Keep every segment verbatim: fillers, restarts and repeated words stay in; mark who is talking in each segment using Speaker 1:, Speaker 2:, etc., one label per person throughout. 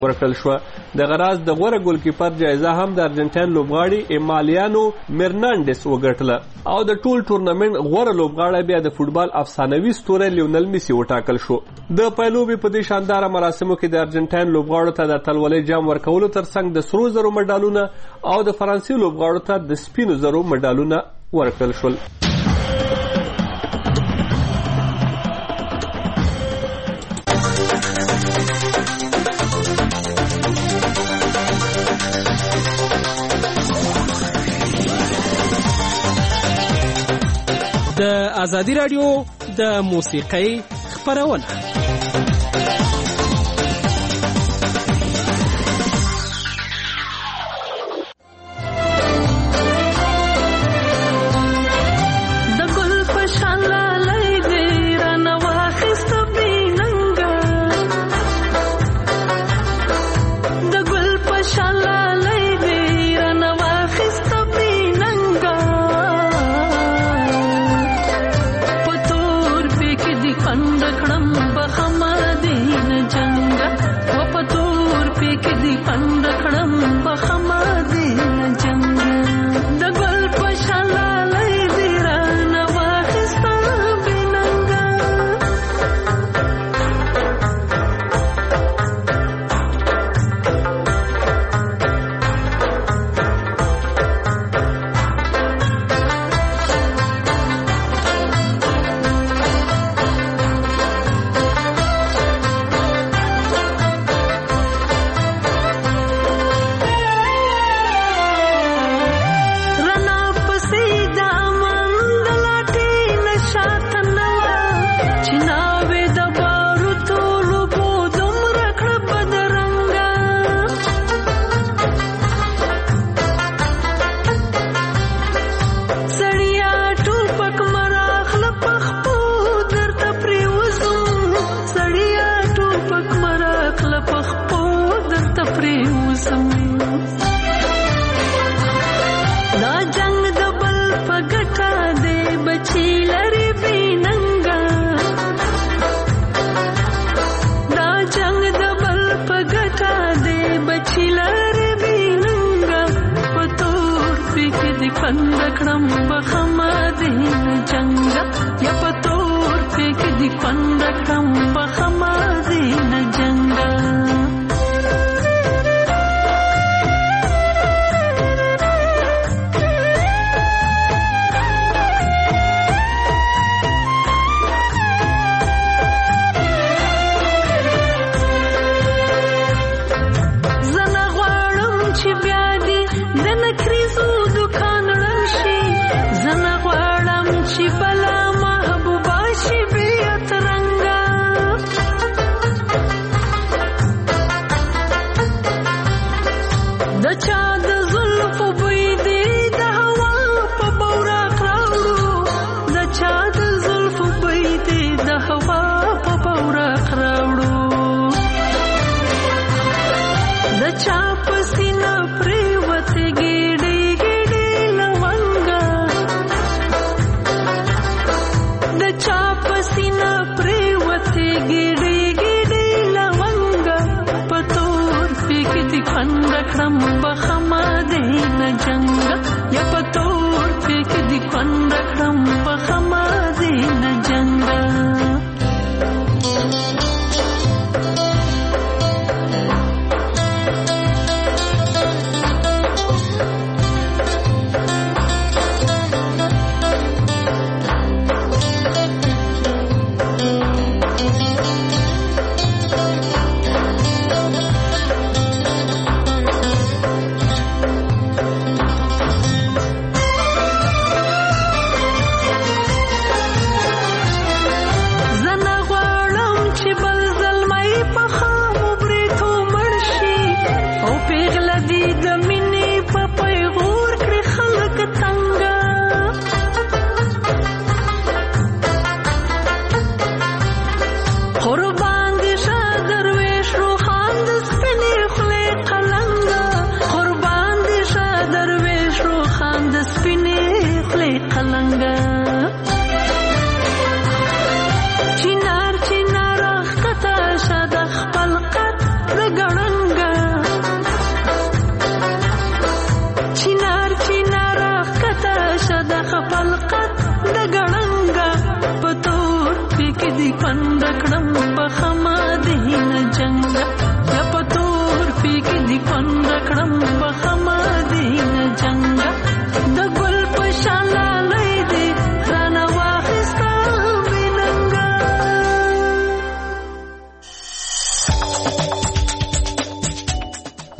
Speaker 1: ورکړل شوه. دغه راز د غوره ګولکیپر جایزه هم د ارجنټاین لوبغاړي ایمالیانو مرنانډس وګټله او د ټول ټورنمنټ غوره لوبغاړی بیا د فوټبال افسانوي ستوری لیونل میسي وټاکل شو. د پیلوبې په دې شانداره مراسمو کې د ارجنټاین لوبغاړو ته د اتلولۍ جام ورکولو ترڅنګ د سرو زرو مډالونه او د فرانسې لوبغاړو ته د سپینو زرو مډالونه ورکړل شول.
Speaker 2: د ازادي راډیو د موسیقۍ خپرونه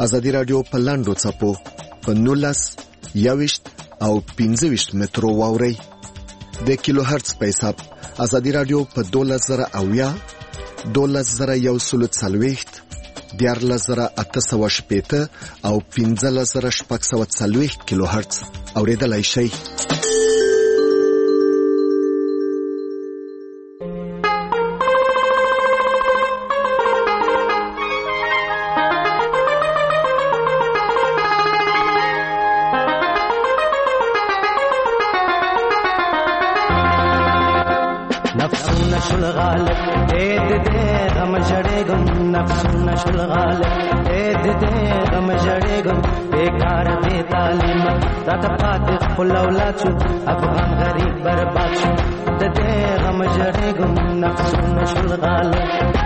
Speaker 3: ازادي رادیو په لاندو څپو په نولس یوشت او پنځه ویشت مترو واوري د کیلو هرتز په حساب ازادي رادیو په دولس زره اویا دولس زره یو سلو څلوېښت دیارلس زره اته سوه شپېته او پنځلس زره شپږ سوه څلوېښت کیلو هرتز اوریدلای شئ.
Speaker 4: شل غالب اید دے غم جڑے گم نفسون شل غالب اید دے غم جڑے گم بیکار بے تعلیم رات فاتح خل اولاد شو افغان غریب برباد شو دے غم جڑے گم نفسون شل غالب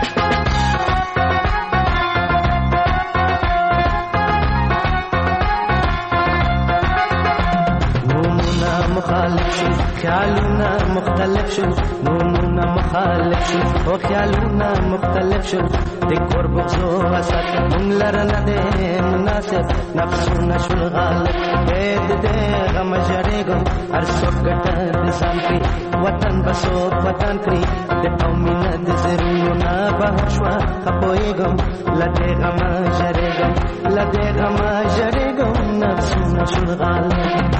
Speaker 4: مخالف شو خیالونا مختلف شو نومونا مخالف شو او خیالونا مختلف شو دی کور بغزو حسد من لرنه دی مناسب نفسونا شو الغالب اید دی غم جریگم هر سوک گتا دی سانکری وطن بسوک وطن کری دی قومینا دی زرونونا بہشوا خپویگم لدی غم جریگم لدی غم جریگم نفسونا شو الغالب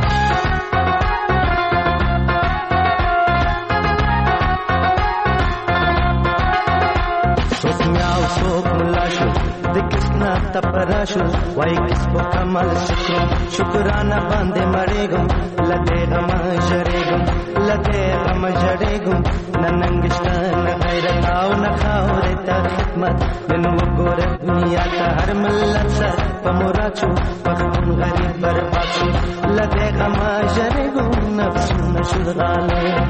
Speaker 4: سوک ملاشو دی کسنا تپراشو وائی کس کو کمال شکرو شکرانا باندے مریگم لدے غم جریگم لدے غم جریگم نننگشتا نغیرتاو نخاو ریتا خدمت منو گور دنیا تا ہر ملت سر پموراچو پختون غریب برباچو لدے غم جریگم نفسون شد غالب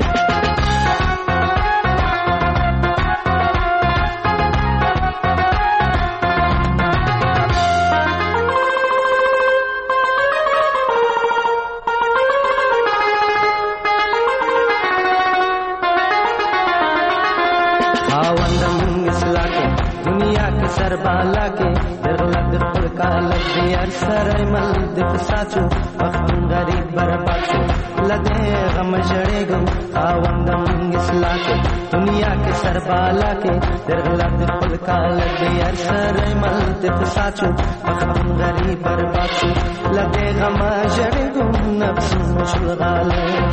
Speaker 4: سر بالا کے درلد خلقا لگی ارسر مل دف ساچو وقتن غریب برباچو لدے غم جڑے گم خاوندم اسلا کے دنیا کے سر بالا کے درلد خلقا لگی ارسر مل دف ساچو وقتن غریب برباچو لدے غم جڑے گم نفس مشل غالب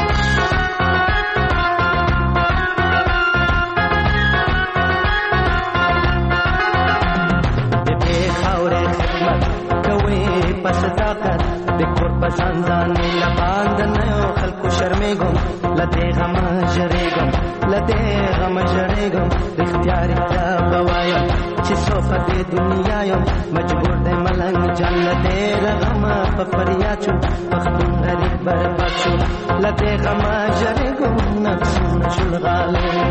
Speaker 4: صداقت دکور پسندانی لباند نیو خلقو شرمیگم لدے غم جریگم لدے غم جریگم اختیار اختیار بوایم چی صوفہ دے دنیایم مجبور دے ملنگ جان لدے غم پپریاچو پختون غریب برباچو لدے غم جریگم نفسون شل غالب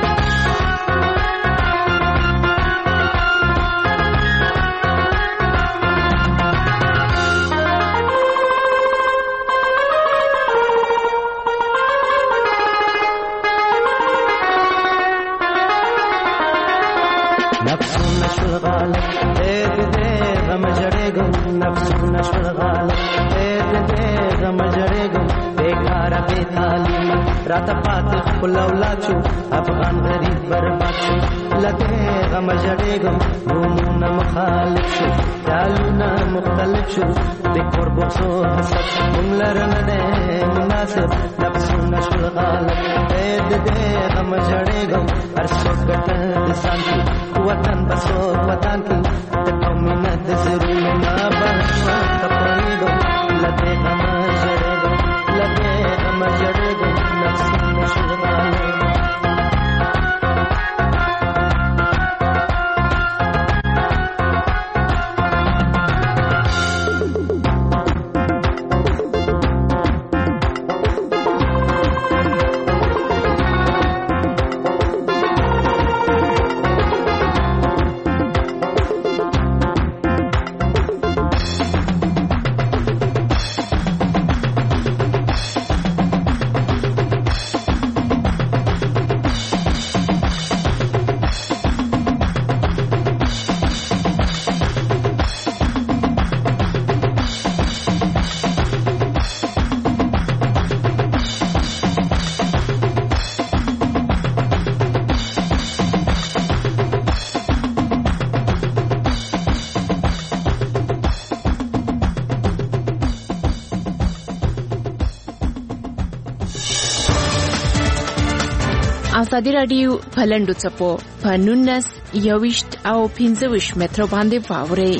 Speaker 4: نفسون شل غالب اید دے غم جڑیگم نفسون شل غالب اید دے غم جڑیگم بیکار بے تعلیم رات فاتح خل اولاد شو افغان غریب برباد شو لدے غم جڑیگم نومونا مخالف شو خیالونا مختلف شو دی کور بغزو حسد مملرن دے مناسب نفسون شل غالب اید دے غم جڑیگم ہر سوک گتا دی سانکی وطن بسوک وطن کی تقومنا دزروننا بہشوا تپریگم لدے غم جریگم لدے غم جریگم نفسون شل غالب
Speaker 5: ازادي راډیو په لنډو څپو په نولس یوویشت او پنځه ویشت مترو باندې واورئ.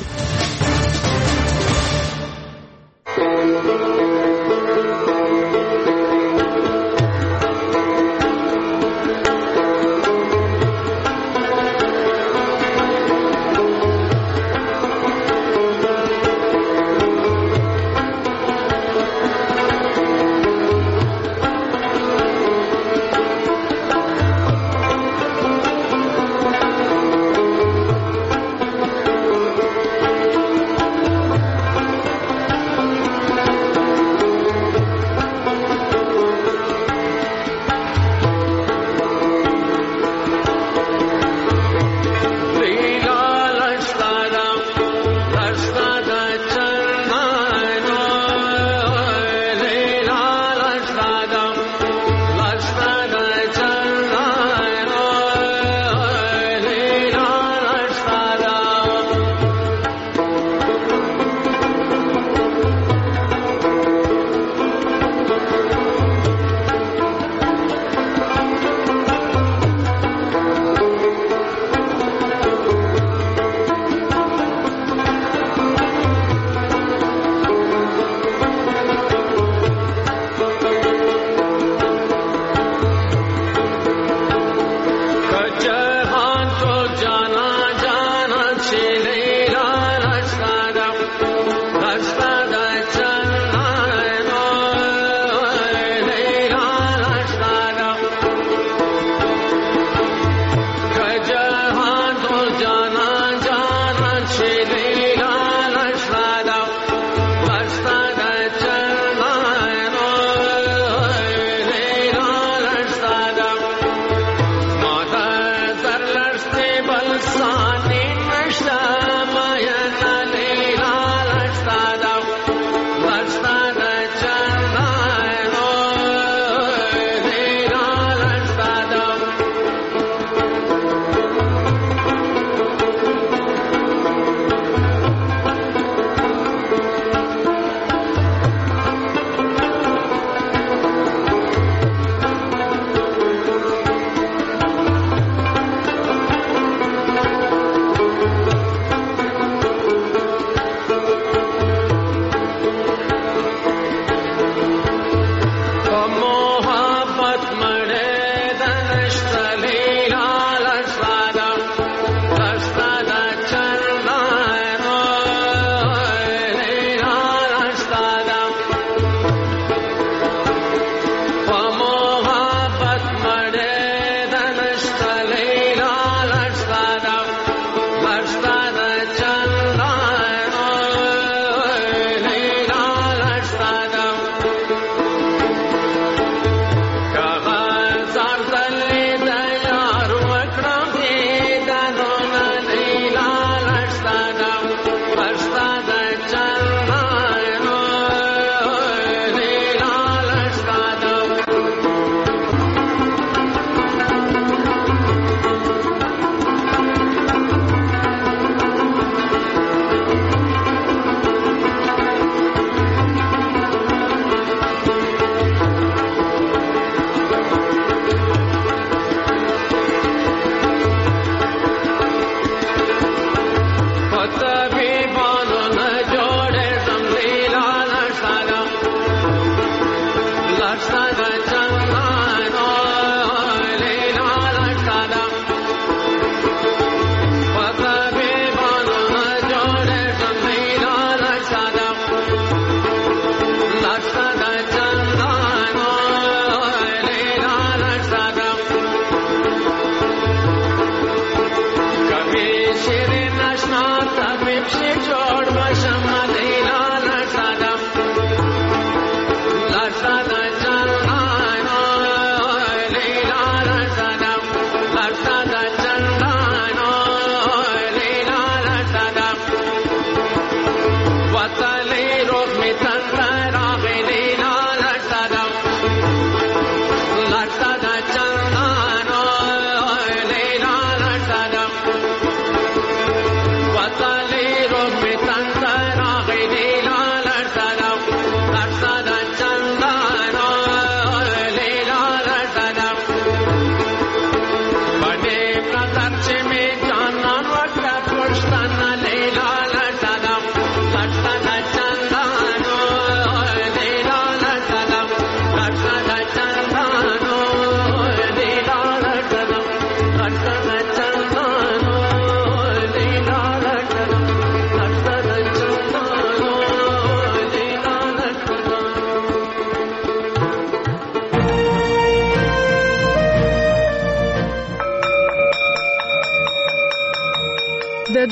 Speaker 6: Shirin Ashna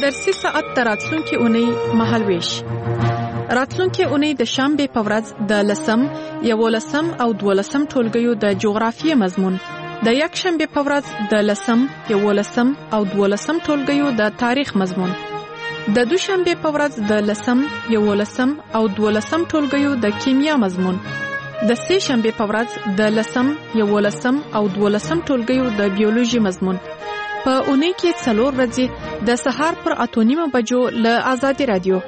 Speaker 6: سه ساعت تر راتلونکي اونۍ مهالویش. راتلونکي اونۍ د شنبه په ورځ د لسم، یولسم او دولسم ټولګیو د جغرافیې مضمون، د یک شنبه په ورځ د لسم، یولسم او دولسم ټولګیو د تاریخ مضمون، د دوشنبه په ورځ د لسم، یولسم او دولسم ټولګیو د کیمیا مضمون، د سه شنبه په ورځ د لسم، یولسم او دولسم ټولګیو د بیولوژي مضمون. په اونۍ کې څلور ورځې د سهار پر اته نیمه بجو له آزادي رادیو.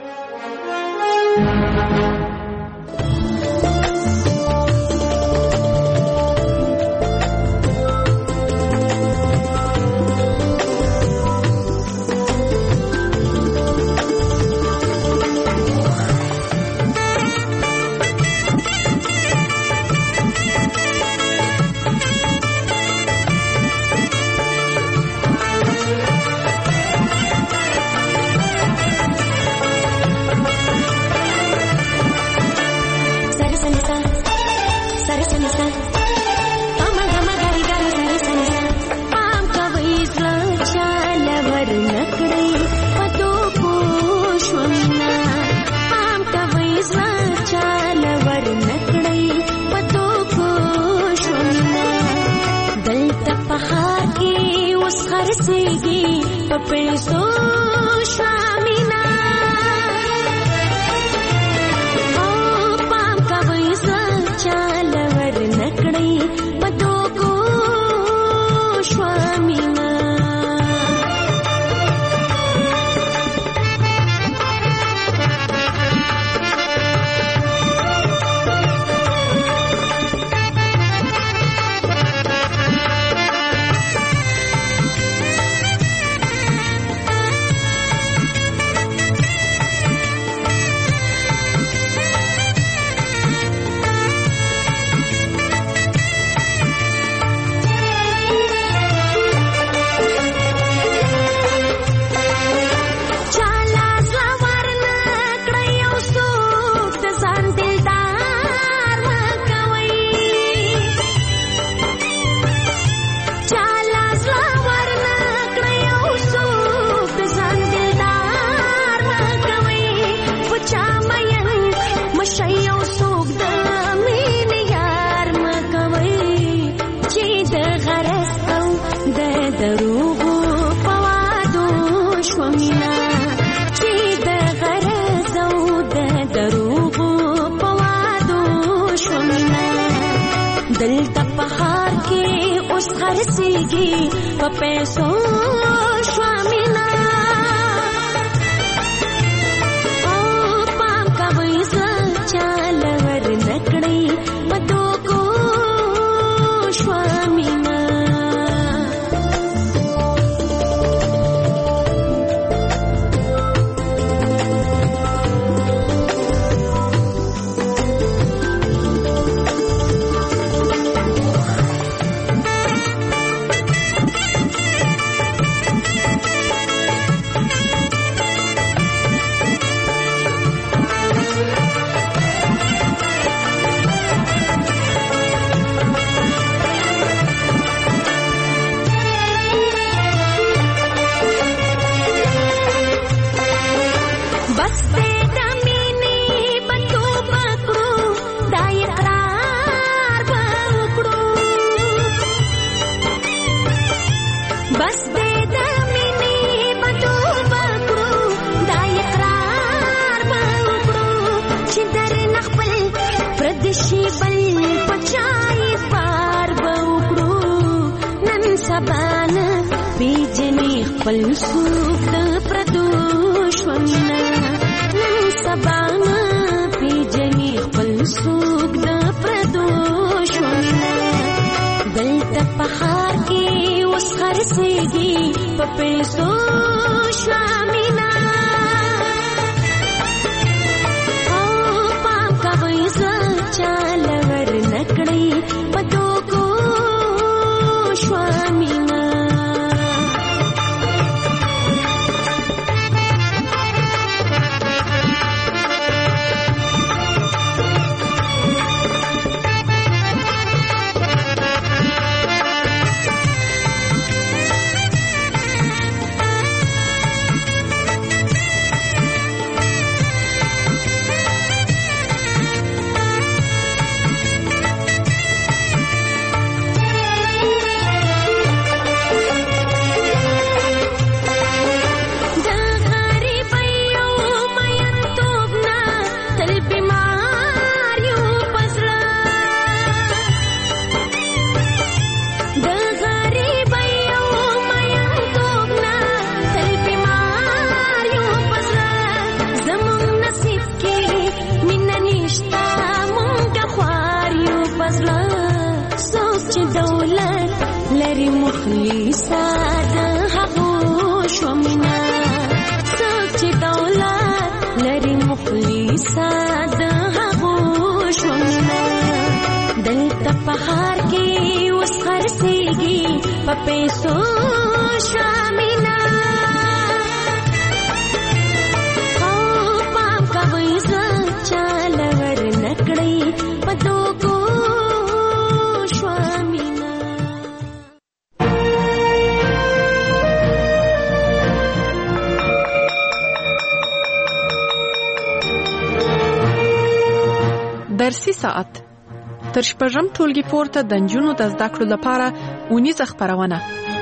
Speaker 7: ساده هغو شومنا څوک چې دولت لري مخلصا د هغو شومنا دلته په ښار کې اوس خرڅېږي په پیسو شومنا خو پام کوئ ځان چاله ور نه کړئ په دوکو شومنا.
Speaker 6: درسي ساعت تر شپږم ټولګي پورته د نجونو د زده کړو لپاره اونیزه خپرونه.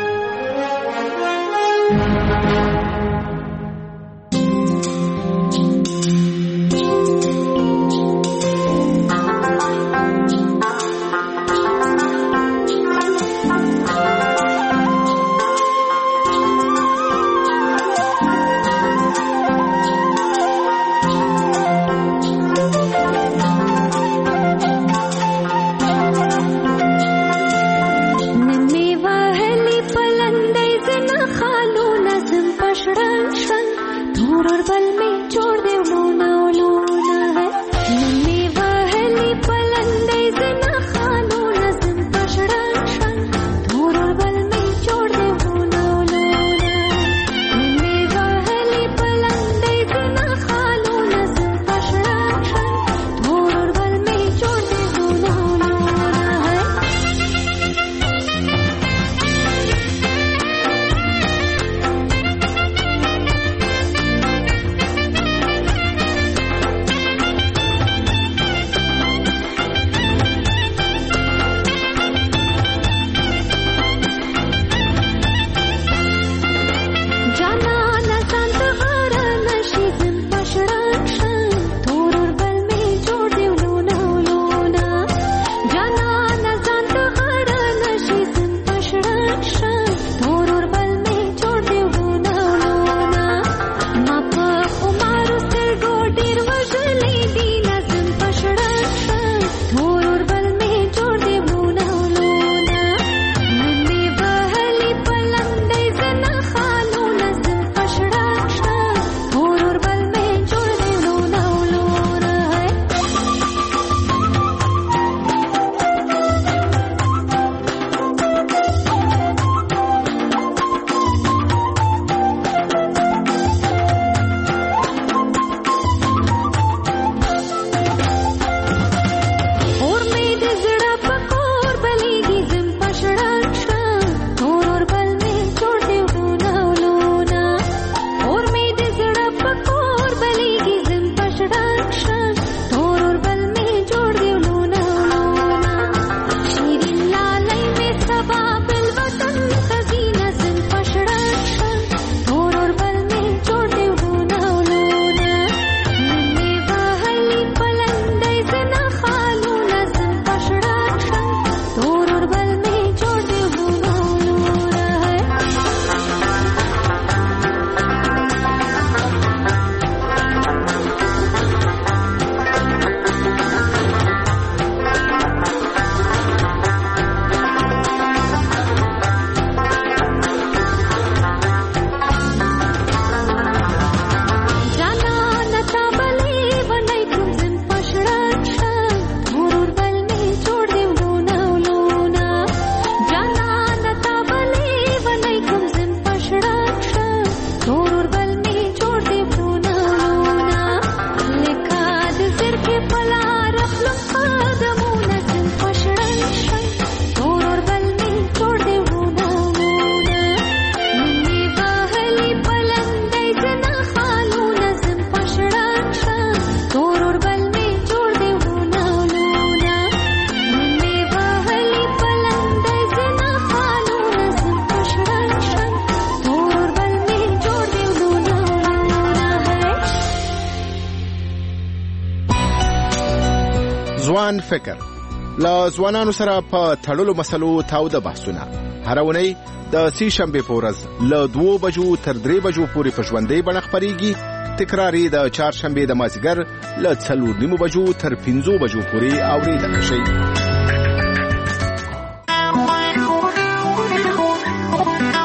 Speaker 8: ځوان فکر لا ځوانانو سره په تړلو مسلو تاوده بحثونه هر اونۍ د سې شنبې په ورځ له دوه بجو تر درې بجو پورې په ژوندۍ بڼه خپرېږي، تکراري د چهارشنبې د مازدیګر له څلور نیمو بجو تر پنځو بجو پورې اورېدل شي.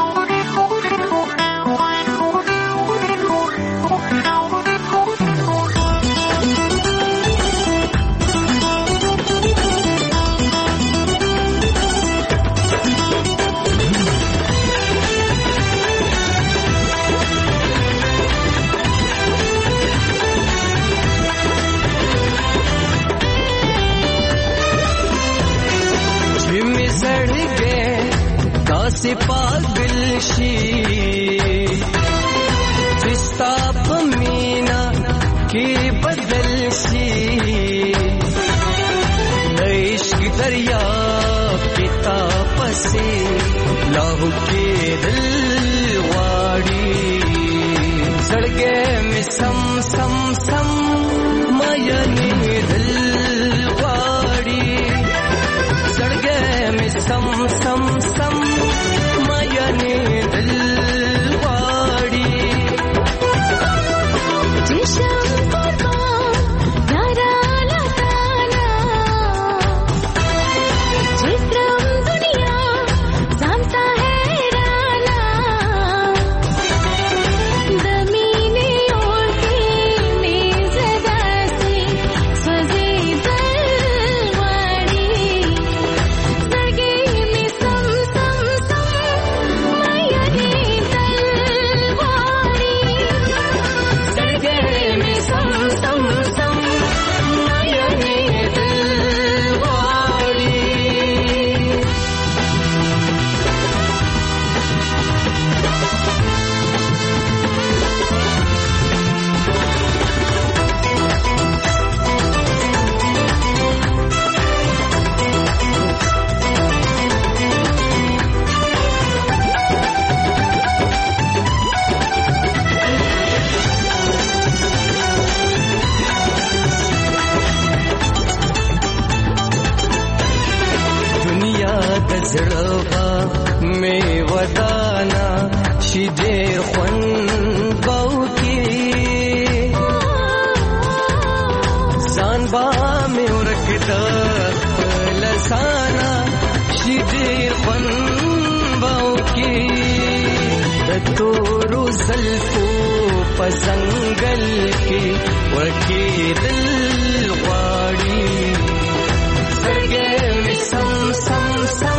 Speaker 9: داسې پاگل شي چې ستا په مینا کې بدل شي د عشق دریاب کې تا پسې لاهو کېدل غواړي زړګی مې سم سم سم مینېدل غواړي زړګی مې سم سم سم مینېدل غواړي زړه مې ودانا شي ډېر خوند باوکي ځان با مې ورکدا لسانا شي ډېر خوند باوکي د تورو زلفو په ځنګل کې ورکېدل غواړي زړګی مې سم سم سم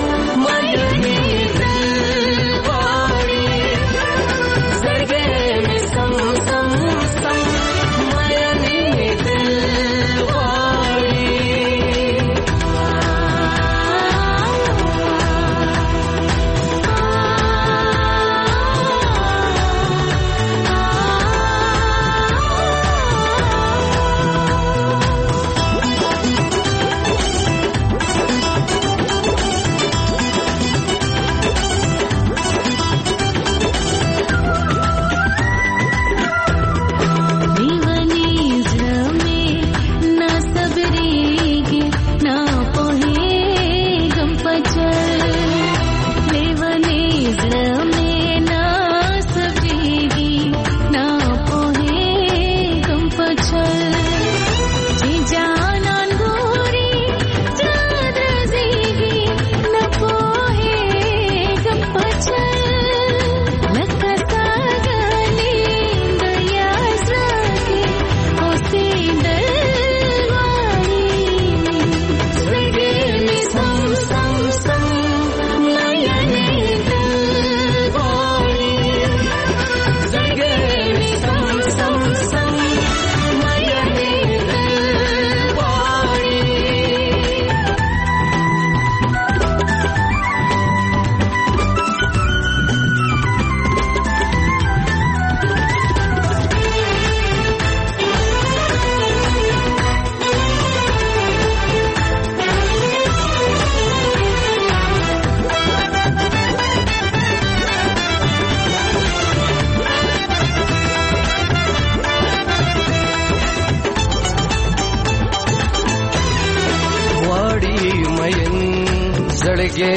Speaker 9: زړګی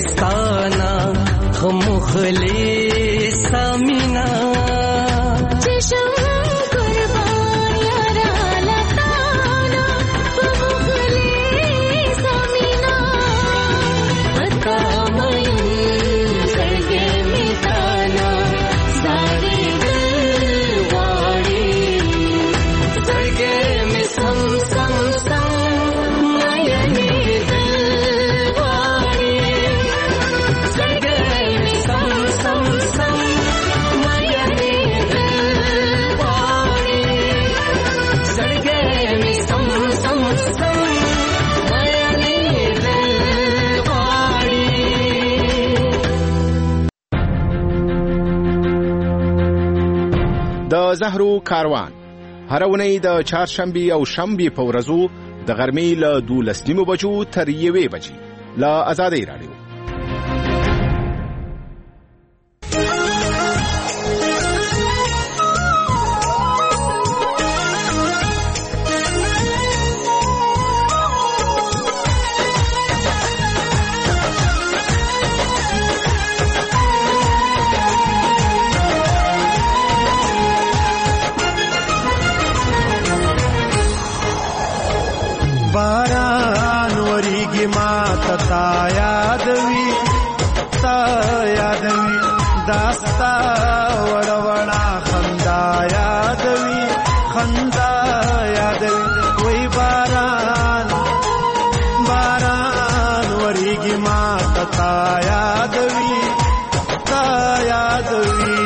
Speaker 9: مستانا خمخلی سامینا
Speaker 7: چشم قربان یارا لتانا خمخلی سامینا پتا مین زړګی مستانا ساری دل واړي زړګی می سم سم سم some
Speaker 8: زهرو کاروان هر اونۍ د چهارشنبې او شنبې په ورځو د غرمې له دولس نیمو بجو تر یوې بجې له آزادۍ راډیو.
Speaker 10: باران وریږي ما ته تا یادوي تا یادوي داستا وړه وړه خندا یادوي خندا یادوي وای باران باران وریږي ما ته تا یادوي تا یادوي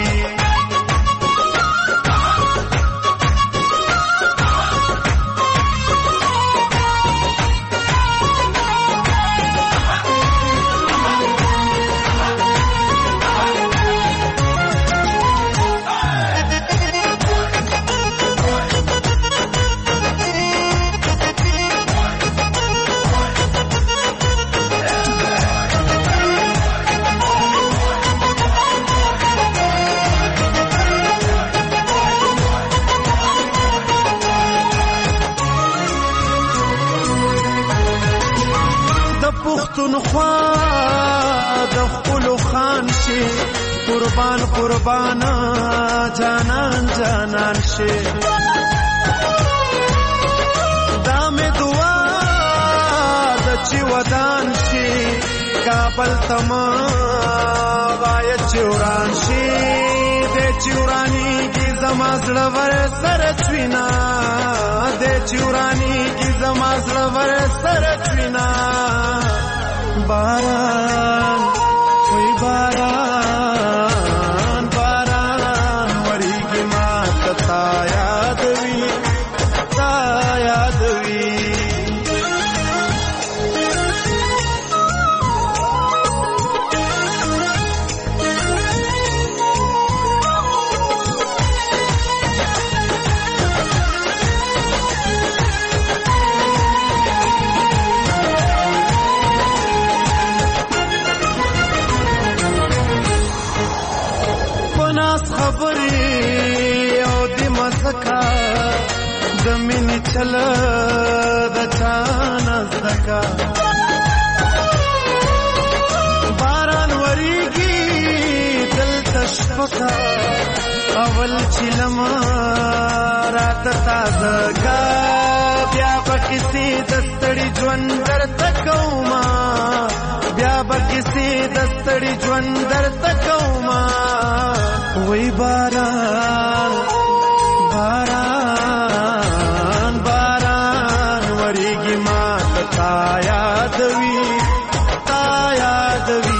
Speaker 10: پښتونخوا د خپلو خان شي قربان قربان جانان جانان شي دا مې دعا د چې ودان شي کابل تما غایت چوران شي د چورانی کی زما زړه ور سره چوینا د چورانی کی زما زړه ور سره چوینا باران وی باران باران وریږي ما ته تا یادوي تا یادوي خبرې او د مسکا د مینې چل د چانه زکا باران وریږي دلته شپکا اول چې لمه راته تازه کا بیا به کسې د ستړي ژوند درته کومه بیا به کسې د ستړي ژوند درته کومه وای باران باران باران وریږي ما ته تا یادوي تا یادوي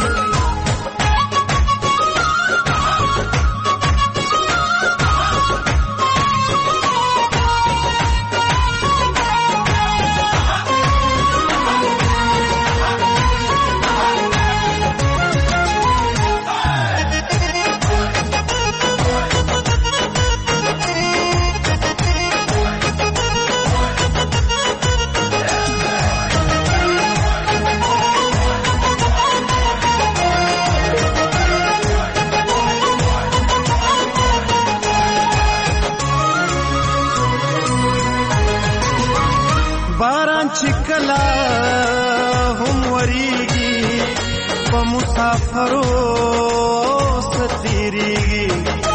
Speaker 10: باران چکلا هم وریږي په مسافرو ستیریږي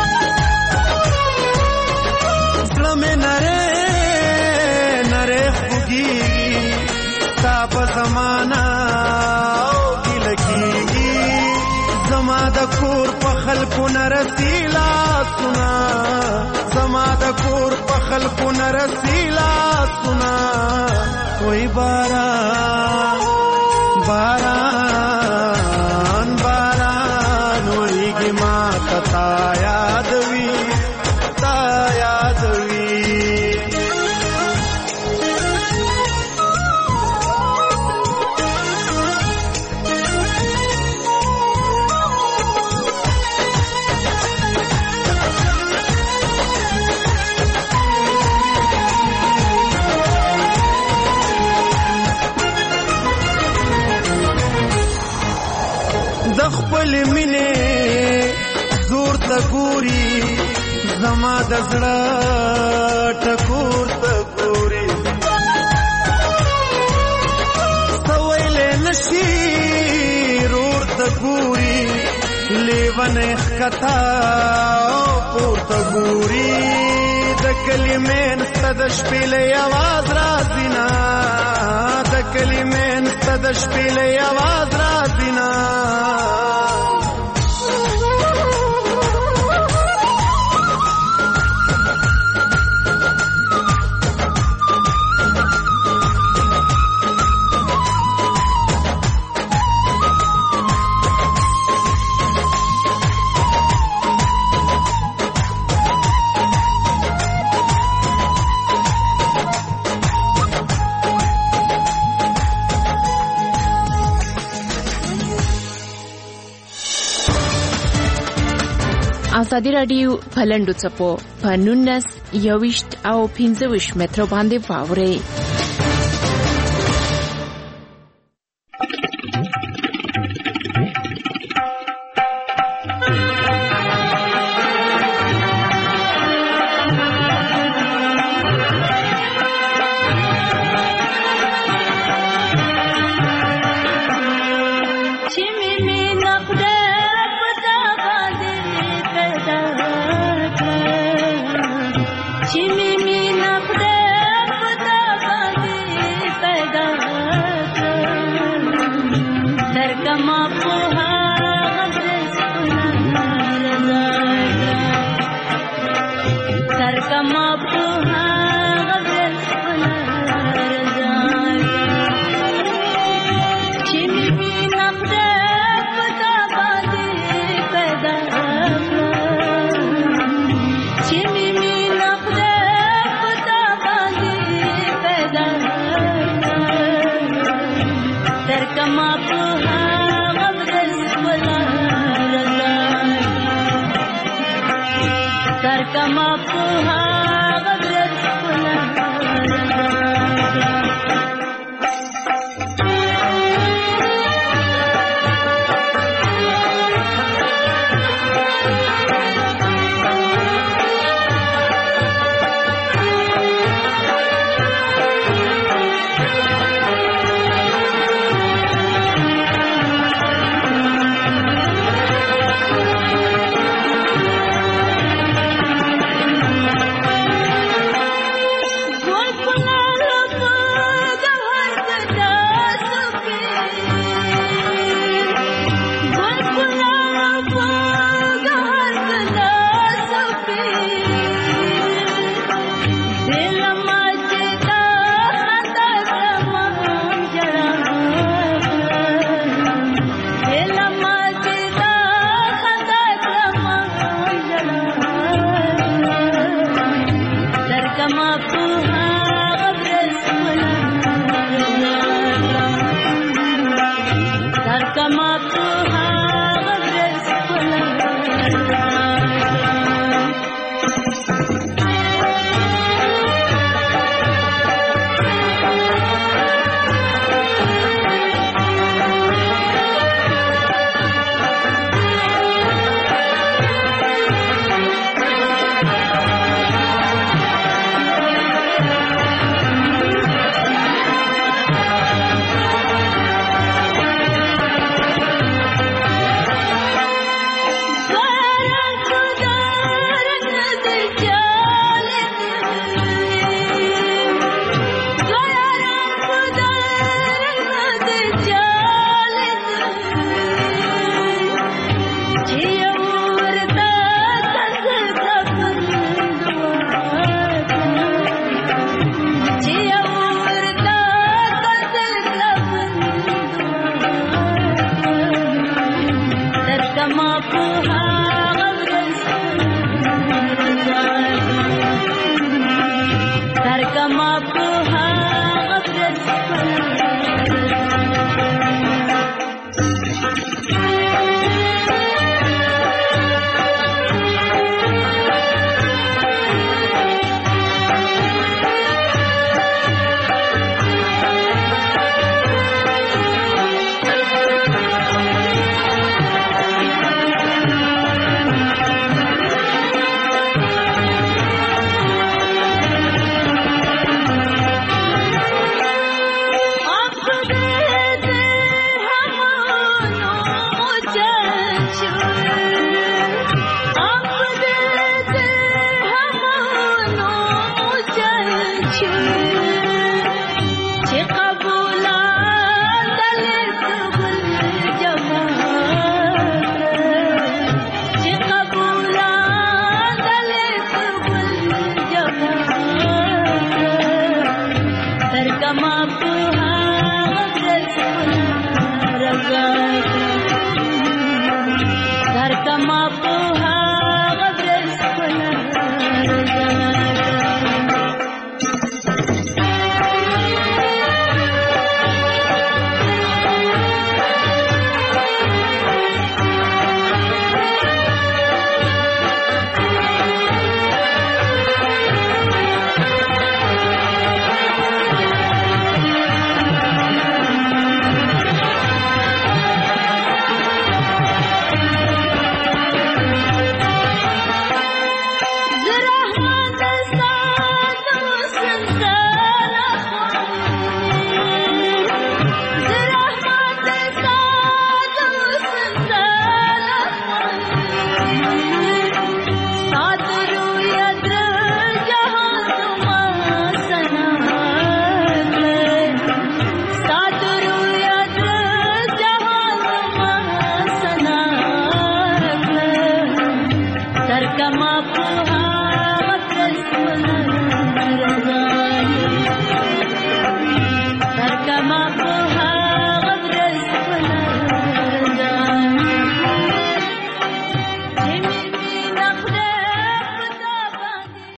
Speaker 10: زړه مې نره نره خوږیږي ستا په زمانه اوږې لګیږي زما د کور په خلکو نه رسي لاسونه زما د کور په خلکو نه رسي لاسونه وای باران باران باران وریږي ما ته تا یادوي تا یادوي ګوري زما د زړه ټکور ته ګوري سویلې نشي رور ته ګوري لیونه ښکتا پورته ګوري د کلمې نسته د شپېلې اواز راځي نه د کلمې نسته د شپېلې اواز راځي نه
Speaker 5: ازادي راډیو په لنډو څپو په نولس یوویشت او پنځه ویشت مترو باندې واورئ.
Speaker 7: Kama puha